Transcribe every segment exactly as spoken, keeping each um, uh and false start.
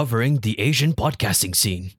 uncovering the Asian podcasting scene.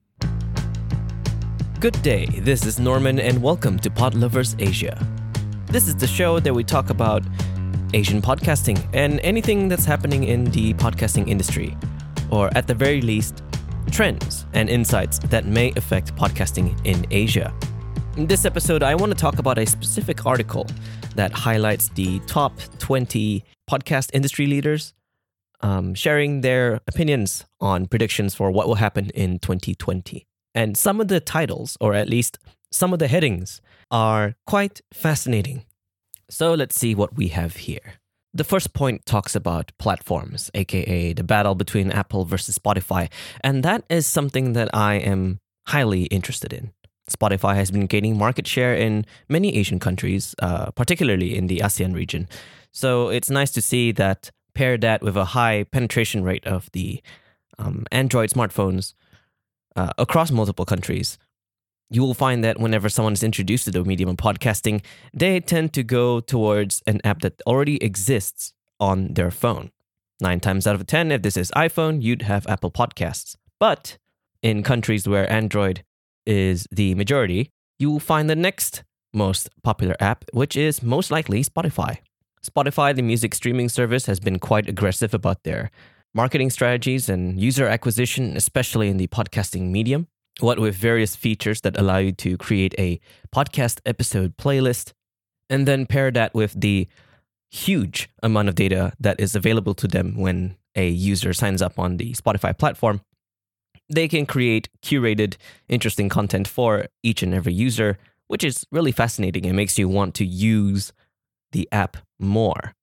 Good day, this is Norman and welcome to Podlovers Asia. This is the show that we talk about Asian podcasting and anything that's happening in the podcasting industry, or at the very least, trends and insights that may affect podcasting in Asia. In this episode, I want to talk about a specific article that highlights the top twenty podcast industry leaders um, sharing their opinions on predictions for what will happen in twenty twenty. And some of the titles, or at least some of the headings, are quite fascinating. So let's see what we have here. The first point talks about platforms, aka the battle between Apple versus Spotify. And that is something that I am highly interested in. Spotify has been gaining market share in many Asian countries, uh, particularly in the ASEAN region. So it's nice to see that, pair that with a high penetration rate of the um, Android smartphones uh, across multiple countries, you will find that whenever someone is introduced to the medium of podcasting, they tend to go towards an app that already exists on their phone. Nine times out of ten, if this is iPhone, you'd have Apple Podcasts. But in countries where Android is the majority, you will find the next most popular app, which is most likely Spotify. Spotify, the music streaming service, has been quite aggressive about their marketing strategies and user acquisition, especially in the podcasting medium. What with various features that allow you to create a podcast episode playlist, and then pair that with the huge amount of data that is available to them when a user signs up on the Spotify platform. They can create curated, interesting content for each and every user, which is really fascinating and makes you want to use the app more.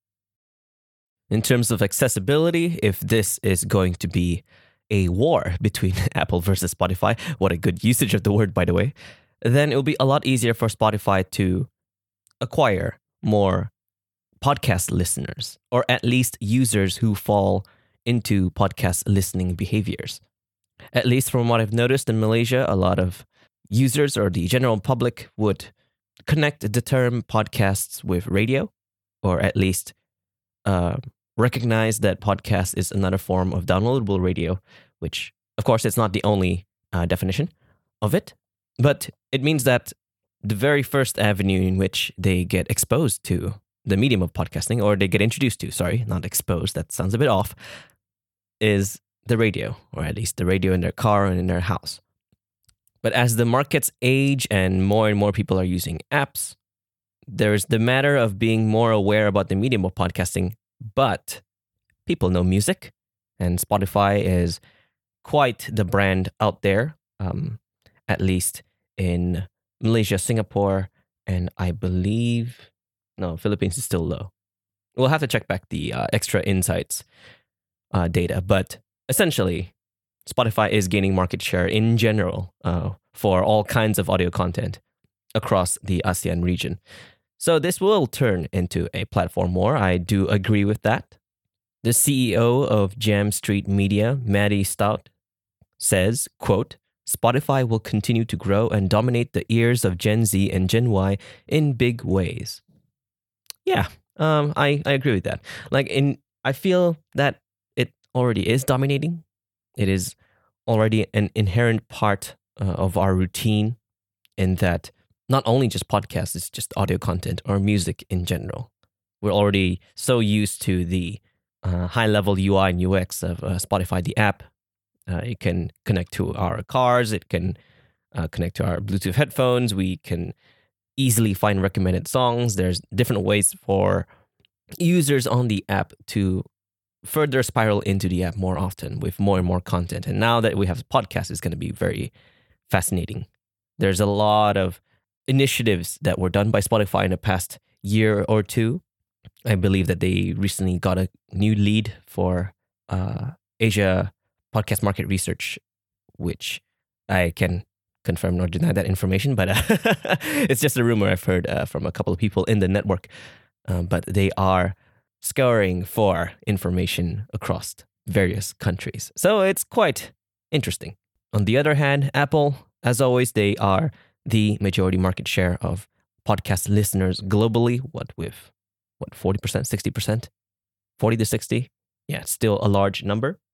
In terms of accessibility, if this is going to be a war between Apple versus Spotify, what a good usage of the word, by the way, then it will be a lot easier for Spotify to acquire more podcast listeners, or at least users who fall into podcast listening behaviors. At least from what I've noticed in Malaysia, a lot of users or the general public would connect the term podcasts with radio, or at least uh, recognize that podcast is another form of downloadable radio, which, of course, it's not the only uh, definition of it. But it means that the very first avenue in which they get exposed to the medium of podcasting, or they get introduced to, sorry, not exposed, that sounds a bit off, is the radio, or at least the radio in their car and in their house. But as the markets age and more and more people are using apps, there's the matter of being more aware about the medium of podcasting, but people know music, and Spotify is quite the brand out there, um, at least in Malaysia, Singapore, and I believe, no, Philippines is still low. We'll have to check back the uh, extra insights uh, data, but essentially, Spotify is gaining market share in general uh, for all kinds of audio content across the ASEAN region. So this will turn into a platform war. I do agree with that. The C E O of Jam Street Media, Maddie Stout, says, quote, Spotify will continue to grow and dominate the ears of Gen Z and Gen Y in big ways. Yeah, um, I, I agree with that. Like, in, I feel that it already is dominating. It is already an inherent part uh, of our routine, in that not only just podcasts, it's just audio content or music in general. We're already so used to the uh, high-level U I and U X of uh, Spotify, the app. Uh, it can connect to our cars. It can uh, connect to our Bluetooth headphones. We can easily find recommended songs. There's different ways for users on the app to further spiral into the app more often with more and more content. And now that we have podcasts, it's going to be very fascinating. There's a lot of initiatives that were done by Spotify in the past year or two. I believe that they recently got a new lead for uh, Asia podcast market research, which I can confirm nor deny that information, but uh, it's just a rumor I've heard uh, from a couple of people in the network. Um, but they are scouring for information across various countries. So it's quite interesting. On the other hand, Apple, as always, they are the majority market share of podcast listeners globally. What with, what, forty percent, sixty percent? forty to sixty? Yeah, it's still a large number.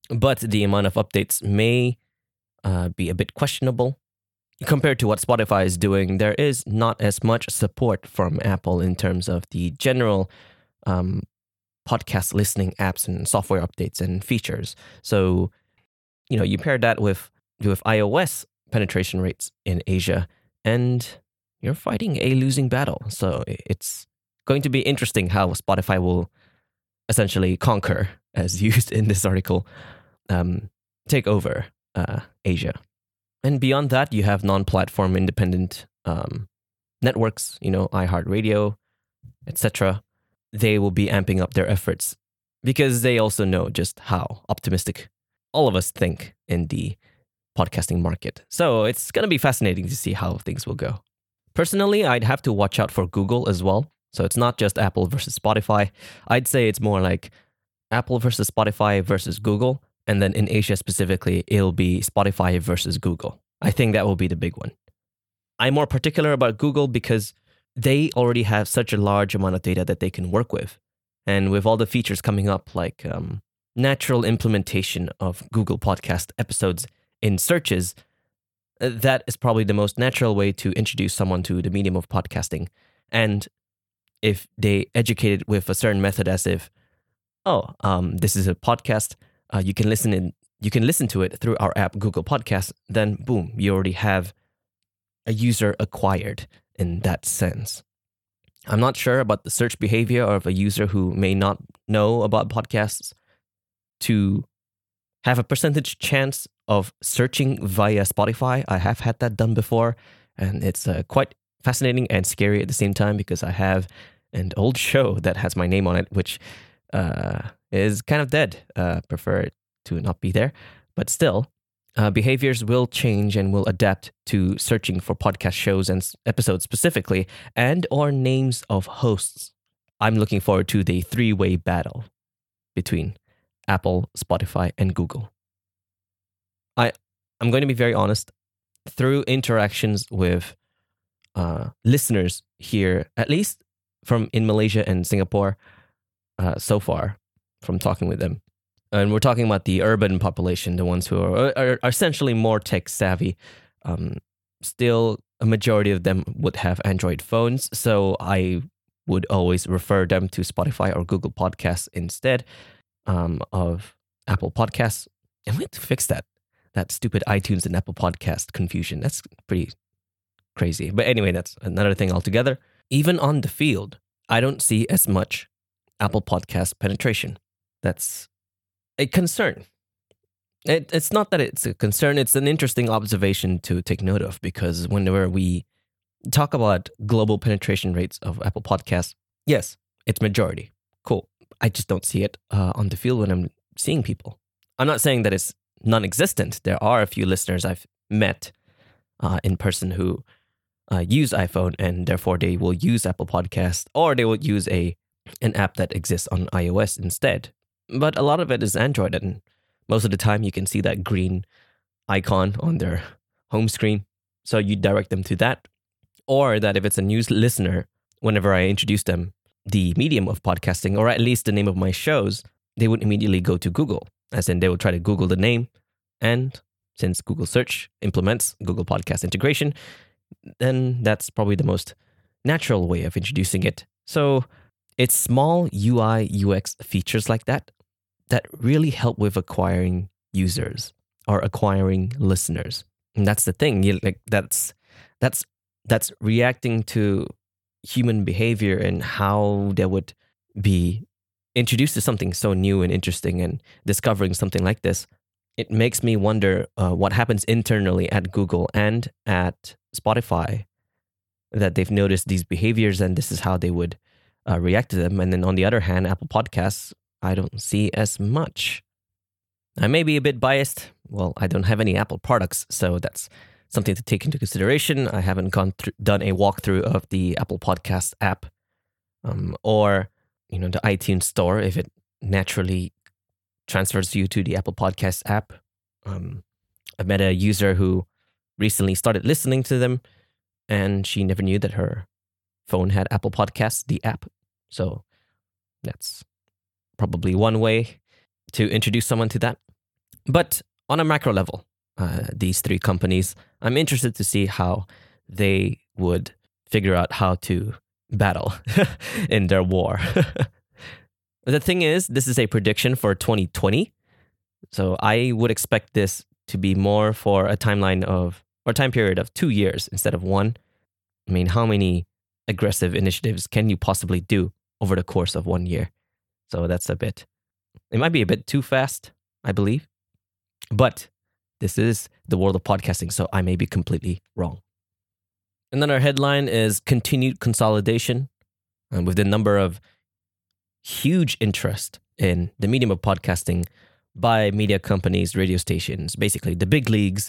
but the amount of updates may uh, be a bit questionable. Compared to what Spotify is doing, there is not as much support from Apple in terms of the general um, podcast listening apps and software updates and features. So, you know, you pair that with with iOS penetration rates in Asia, and you're fighting a losing battle. So it's going to be interesting how Spotify will essentially conquer, as used in this article, um, take over uh, Asia. And beyond that, you have non-platform independent um, networks, you know, iHeartRadio, et cetera. They will be amping up their efforts because they also know just how optimistic all of us think in the podcasting market. So it's going to be fascinating to see how things will go. Personally, I'd have to watch out for Google as well. So it's not just Apple versus Spotify. I'd say it's more like Apple versus Spotify versus Google. And then in Asia specifically, it'll be Spotify versus Google. I think that will be the big one. I'm more particular about Google because they already have such a large amount of data that they can work with. And with all the features coming up, like um, natural implementation of Google Podcast episodes in searches, that is probably the most natural way to introduce someone to the medium of podcasting. And if they educate it with a certain method, as if, oh, um, this is a podcast, uh, you can listen in, you can listen to it through our app, Google Podcasts, then boom, you already have a user acquired in that sense. I'm not sure about the search behavior of a user who may not know about podcasts to have a percentage chance of searching via Spotify. I have had that done before, and it's uh, quite fascinating and scary at the same time because I have an old show that has my name on it, which uh, is kind of dead. Uh, prefer it to not be there, but still, uh, behaviors will change and will adapt to searching for podcast shows and episodes specifically, and or names of hosts. I'm looking forward to the three-way battle between Apple, Spotify, and Google. I, I'm going to be very honest. Through interactions with uh, listeners here, at least from in Malaysia and Singapore, uh, so far, from talking with them, and we're talking about the urban population, the ones who are, are, are essentially more tech savvy. Um, still, a majority of them would have Android phones, so I would always refer them to Spotify or Google Podcasts instead um, of Apple Podcasts. And we have to fix that. That stupid iTunes and Apple Podcast confusion. That's pretty crazy. But anyway, that's another thing altogether. Even on the field, I don't see as much Apple Podcast penetration. That's a concern. It, it's not that it's a concern. It's an interesting observation to take note of, because whenever we talk about global penetration rates of Apple Podcasts, yes, it's majority. Cool. I just don't see it uh, on the field when I'm seeing people. I'm not saying that it's non-existent. There are a few listeners I've met uh, in person who uh, use iPhone, and therefore they will use Apple Podcasts, or they will use a an app that exists on iOS instead. But a lot of it is Android, and most of the time you can see that green icon on their home screen. So you direct them to that. Or that if it's a news listener, whenever I introduce them the medium of podcasting, or at least the name of my shows, they would immediately go to Google. As in, they will try to Google the name. And since Google Search implements Google Podcast integration, then that's probably the most natural way of introducing it. So it's small U I, U X features like that that really help with acquiring users or acquiring listeners. And that's the thing. You, like that's that's that's reacting to human behavior and how they would be introduced to something so new and interesting, and discovering something like this. It makes me wonder uh, what happens internally at Google and at Spotify, that they've noticed these behaviors and this is how they would uh, react to them. And then on the other hand, Apple Podcasts, I don't see as much. I may be a bit biased. Well, I don't have any Apple products, so that's something to take into consideration. I haven't gone through, done a walkthrough of the Apple Podcast app um, or you know the iTunes store if it naturally transfers you to the Apple Podcast app. Um, I met a user who recently started listening to them, and she never knew that her phone had Apple Podcasts, the app. So that's probably one way to introduce someone to that. But on a macro level, uh, these three companies, I'm interested to see how they would figure out how to battle in their war. The thing is, this is a prediction for twenty twenty. So I would expect this to be more for a timeline of, or time period of two years instead of one. I mean, how many aggressive initiatives can you possibly do over the course of one year? So that's a bit, it might be a bit too fast, I believe. But this is the world of podcasting, so I may be completely wrong. Another headline is continued consolidation, uh, with the number of huge interest in the medium of podcasting by media companies, radio stations, basically the big leagues.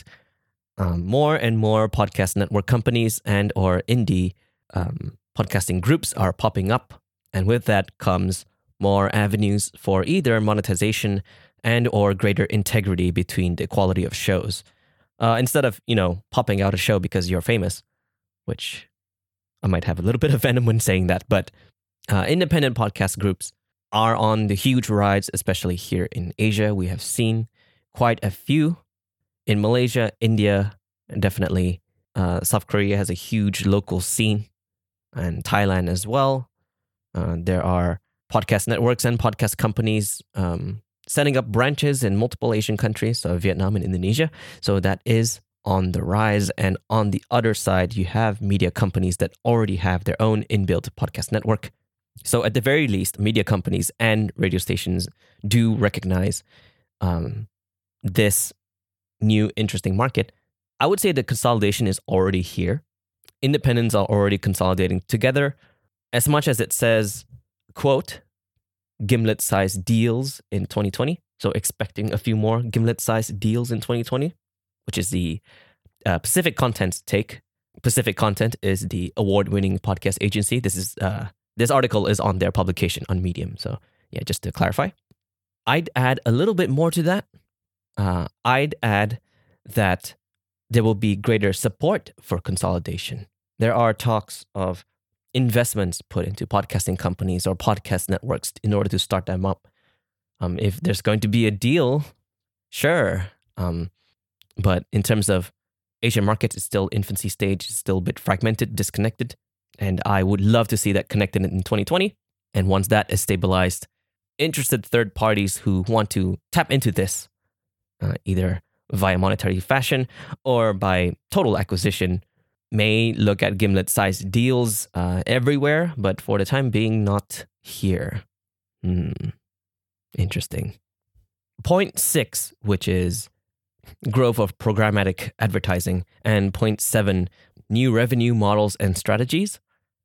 Um, more and more podcast network companies and or indie um, podcasting groups are popping up. And with that comes more avenues for either monetization and or greater integrity between the quality of shows. Uh, instead of, you know, popping out a show because you're famous, which I might have a little bit of venom when saying that, but uh, independent podcast groups are on the huge rise, especially here in Asia. We have seen quite a few in Malaysia, India, and definitely uh, South Korea has a huge local scene, and Thailand as well. Uh, there are podcast networks and podcast companies um, setting up branches in multiple Asian countries, so Vietnam and Indonesia. So that is on the rise. And on the other side, you have media companies that already have their own inbuilt podcast network. So at the very least, media companies and radio stations do recognize um, this new interesting market. I would say the consolidation is already here. Independents are already consolidating together. As much as it says, quote, Gimlet-sized deals in twenty twenty. So expecting a few more Gimlet-sized deals in twenty twenty, which is the uh, Pacific Content's take. Pacific Content is the award-winning podcast agency. This is uh, this article is on their publication on Medium. So yeah, just to clarify. I'd add a little bit more to that. Uh, I'd add that there will be greater support for consolidation. There are talks of investments put into podcasting companies or podcast networks in order to start them up. Um, if there's going to be a deal, sure. Um, but in terms of Asian markets, it's still infancy stage, it's still a bit fragmented, disconnected. And I would love to see that connected in twenty twenty. And once that is stabilized, interested third parties who want to tap into this, uh, either via monetary fashion or by total acquisition, may look at Gimlet-sized deals uh, everywhere, but for the time being, not here. Hmm. Interesting. Point six, which is growth of programmatic advertising, and point seven, new revenue models and strategies.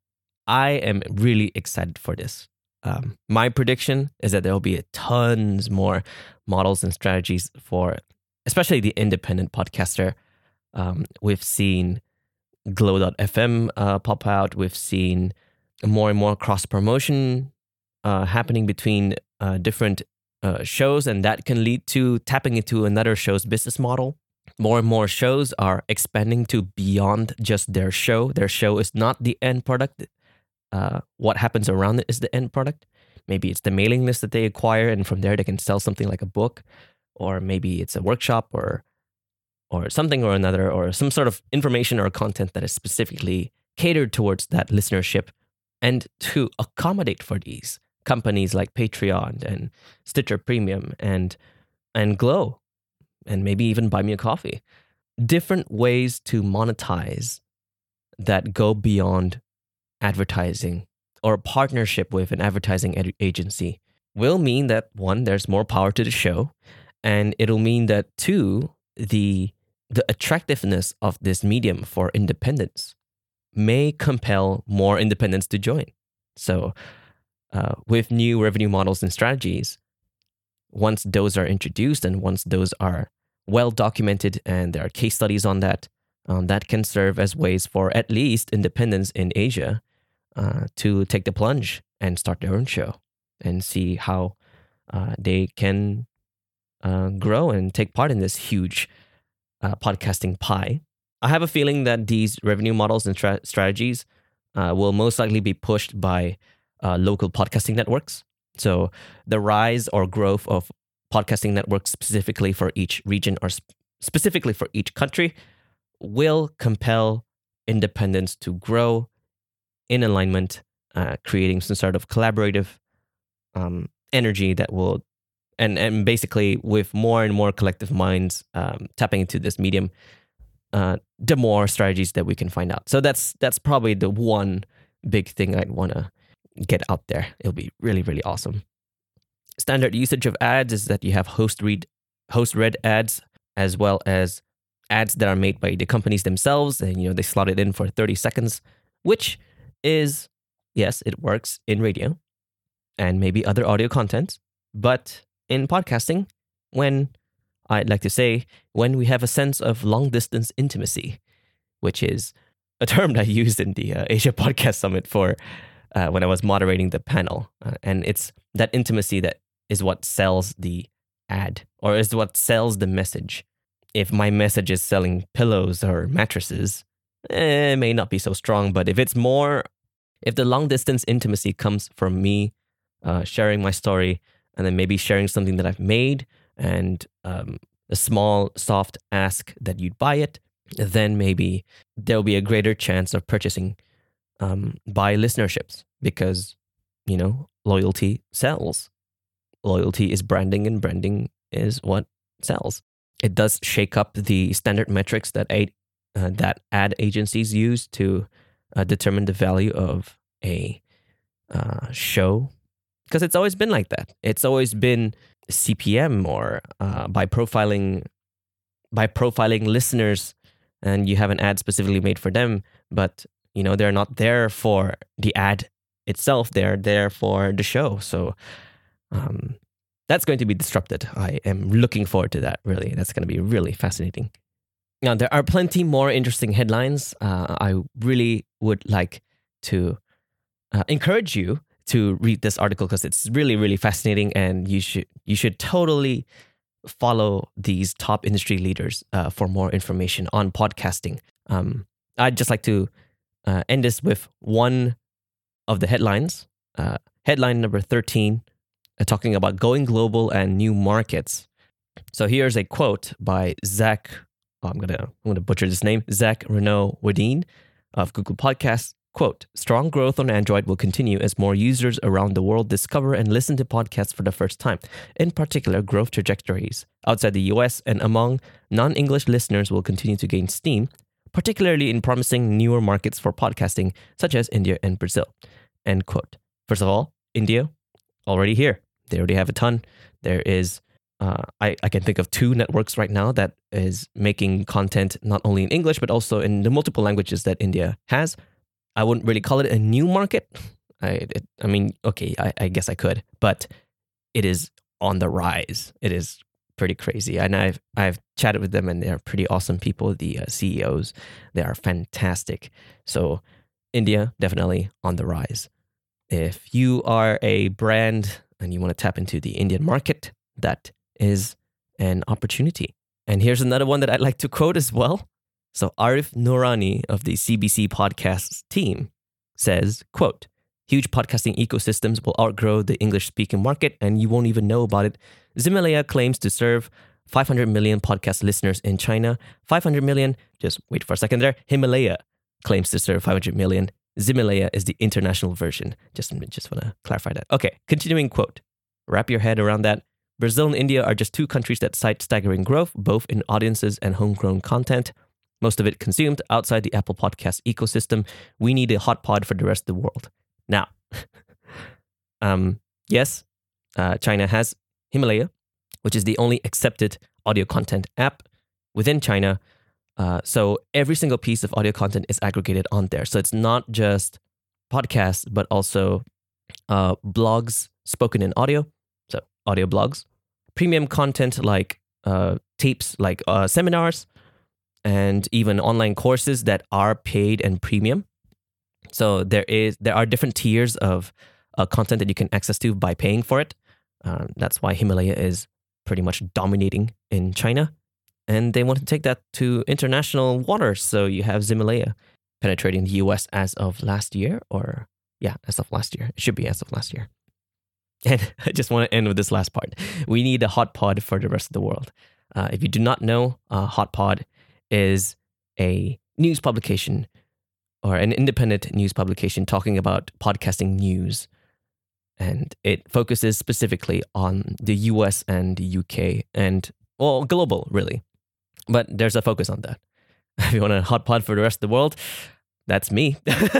I am really excited for this. Um, my prediction is that there will be tons more models and strategies for especially the independent podcaster. Um, we've seen Glow dot f m uh, pop out. We've seen more and more cross-promotion uh, happening between uh, different uh, shows, and that can lead to tapping into another show's business model. More and more shows are expanding to beyond just their show. Their show is not the end product. Uh, what happens around it is the end product. Maybe it's the mailing list that they acquire, and from there they can sell something like a book, or maybe it's a workshop or or something or another, or some sort of information or content that is specifically catered towards that listenership. And to accommodate for these, companies like Patreon and Stitcher Premium and and Glow, and maybe even Buy Me a Coffee, different ways to monetize that go beyond advertising or partnership with an advertising ed- agency will mean that, one, there's more power to the show, and it'll mean that, two, the the attractiveness of this medium for independents may compel more independents to join. So uh, with new revenue models and strategies, once those are introduced and once those are well documented and there are case studies on that, um, that can serve as ways for at least independents in Asia uh, to take the plunge and start their own show and see how uh, they can uh, grow and take part in this huge Uh, podcasting pie. I have a feeling that these revenue models and tra- strategies uh, will most likely be pushed by uh, local podcasting networks. So the rise or growth of podcasting networks specifically for each region or sp- specifically for each country will compel independence to grow in alignment, uh, creating some sort of collaborative um, energy that will, and, and basically with more and more collective minds um, tapping into this medium, uh, the more strategies that we can find out. So that's that's probably the one big thing I'd want to get out there. It'll be really, really awesome. Standard usage of ads is that you have host read, host read ads, as well as ads that are made by the companies themselves, and you know they slot it in for thirty seconds, which is, yes, it works in radio and maybe other audio content, but in podcasting, when I'd like to say when we have a sense of long distance intimacy, which is a term that I used in the uh, Asia Podcast Summit for uh, when I was moderating the panel, uh, and it's that intimacy that is what sells the ad or is what sells the message. If my message is selling pillows or mattresses, eh, it may not be so strong. But if it's more, if the long distance intimacy comes from me uh, sharing my story and then maybe sharing something that I've made and um, a small soft ask that you'd buy it, then maybe there'll be a greater chance of purchasing um, by listenerships because, you know, loyalty sells. Loyalty is branding, and branding is what sells. It does shake up the standard metrics that a, uh, that ad agencies use to uh, determine the value of a uh, show, because it's always been like that. It's always been C P M or uh, by profiling by profiling listeners, and you have an ad specifically made for them, but you know they're not there for the ad itself. They're there for the show. So. Um, that's going to be disrupted. I am looking forward to that, really. That's going to be really fascinating. Now, there are plenty more interesting headlines. Uh, I really would like to uh, encourage you to read this article because it's really, really fascinating, and you should you should totally follow these top industry leaders uh, for more information on podcasting. Um, I'd just like to uh, end this with one of the headlines. Uh, headline number thirteen. Talking about going global and new markets. So here's a quote by Zach, oh, I'm gonna I'm gonna butcher this name, Zach Renaud Wadine of Google Podcasts. Quote, strong growth on Android will continue as more users around the world discover and listen to podcasts for the first time. In particular, growth trajectories outside the U S and among non-English listeners will continue to gain steam, particularly in promising newer markets for podcasting, such as India and Brazil. End quote. First of all, India, already here. They already have a ton. There is, uh, I, I can think of two networks right now that is making content not only in English, but also in the multiple languages that India has. I wouldn't really call it a new market. I, it, I mean, okay, I, I guess I could, but it is on the rise. It is pretty crazy. And I've, I've chatted with them, and they're pretty awesome people, the uh, C E Os. They are fantastic. So India, definitely on the rise. If you are a brand and you want to tap into the Indian market, that is an opportunity. And here's another one that I'd like to quote as well. So Arif Noorani of the C B C Podcasts team says, quote, huge podcasting ecosystems will outgrow the English-speaking market and you won't even know about it. Ximalaya claims to serve five hundred million podcast listeners in China. five hundred million, just wait for a second there, Himalaya claims to serve five hundred million. Ximalaya is the international version. Just, just want to clarify that. Okay, continuing quote. Wrap your head around that. Brazil and India are just two countries that cite staggering growth, both in audiences and homegrown content. Most of it consumed outside the Apple Podcast ecosystem. We need a hot pod for the rest of the world. Now, um, yes, uh, China has Himalaya, which is the only accepted audio content app within China. Uh, so every single piece of audio content is aggregated on there. So it's not just podcasts, but also uh, blogs spoken in audio. So audio blogs, premium content like uh, tapes, like uh, seminars, and even online courses that are paid and premium. So there is there are different tiers of uh, content that you can access to by paying for it. Uh, that's why Himalaya is pretty much dominating in China. And they want to take that to international waters. So you have Ximalaya penetrating the U S as of last year, or yeah, as of last year. It should be as of last year. And I just want to end with this last part. We need a hot pod for the rest of the world. Uh, if you do not know, uh, Hot Pod is a news publication or an independent news publication talking about podcasting news. And it focuses specifically on the U S and the U K and, well, global, really. But there's a focus on that. If you want a hot pod for the rest of the world, that's me.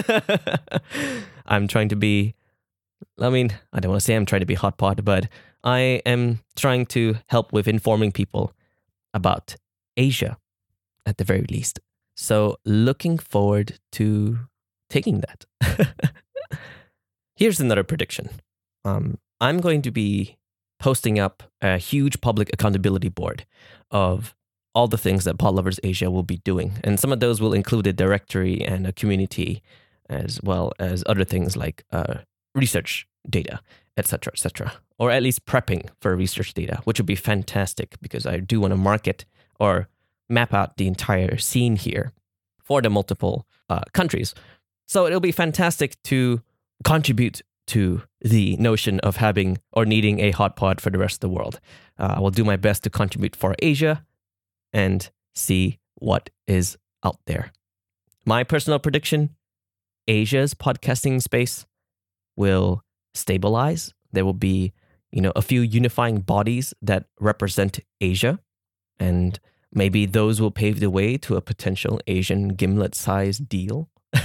I'm trying to be, I mean, I don't want to say I'm trying to be hot pod, but I am trying to help with informing people about Asia at the very least. So looking forward to taking that. Here's another prediction. Um, I'm going to be posting up a huge public accountability board of all the things that Pod Lovers Asia will be doing. And some of those will include a directory and a community, as well as other things like uh, research data, et cetera, et cetera. Or at least prepping for research data, which would be fantastic because I do want to market or map out the entire scene here for the multiple uh, countries. So it'll be fantastic to contribute to the notion of having or needing a hot pod for the rest of the world. Uh, I will do my best to contribute for Asia and see what is out there. My personal prediction, Asia's podcasting space will stabilize. There will be, you know, a few unifying bodies that represent Asia, and maybe those will pave the way to a potential Asian Gimlet-sized deal.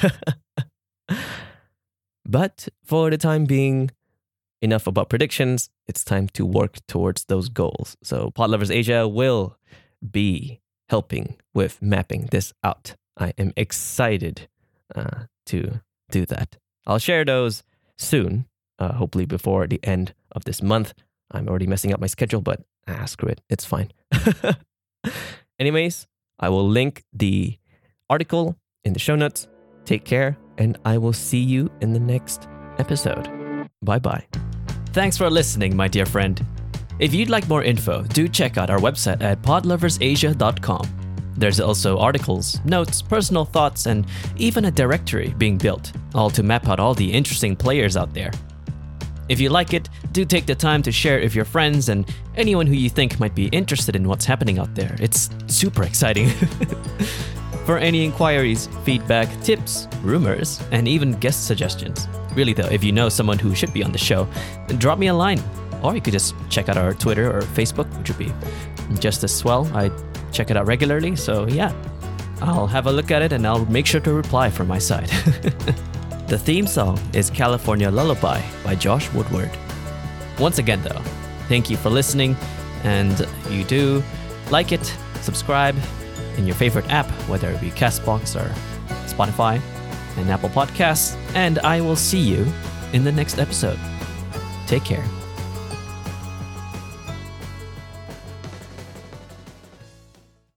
But for the time being, enough about predictions. It's time to work towards those goals. So Pod Lovers Asia will be helping with mapping this out. I am excited uh, to do that. I'll share those soon, uh, hopefully before the end of this month. I'm already messing up my schedule, but ah, screw it. It's fine. Anyways, I will link the article in the show notes. Take care, and I will see you in the next episode. Bye-bye. Thanks for listening, my dear friend. If you'd like more info, do check out our website at pod lovers asia dot com. There's also articles, notes, personal thoughts, and even a directory being built, all to map out all the interesting players out there. If you like it, do take the time to share it with your friends and anyone who you think might be interested in what's happening out there. It's super exciting. For any inquiries, feedback, tips, rumors, and even guest suggestions. Really though, if you know someone who should be on the show, drop me a line. Or you could just check out our Twitter or Facebook, which would be just as swell. I check it out regularly, so yeah. I'll have a look at it and I'll make sure to reply from my side. The theme song is California Lullaby by Josh Woodward. Once again though, thank you for listening, and if you do like it, subscribe in your favorite app, whether it be Castbox or Spotify and Apple Podcasts, and I will see you in the next episode. Take care.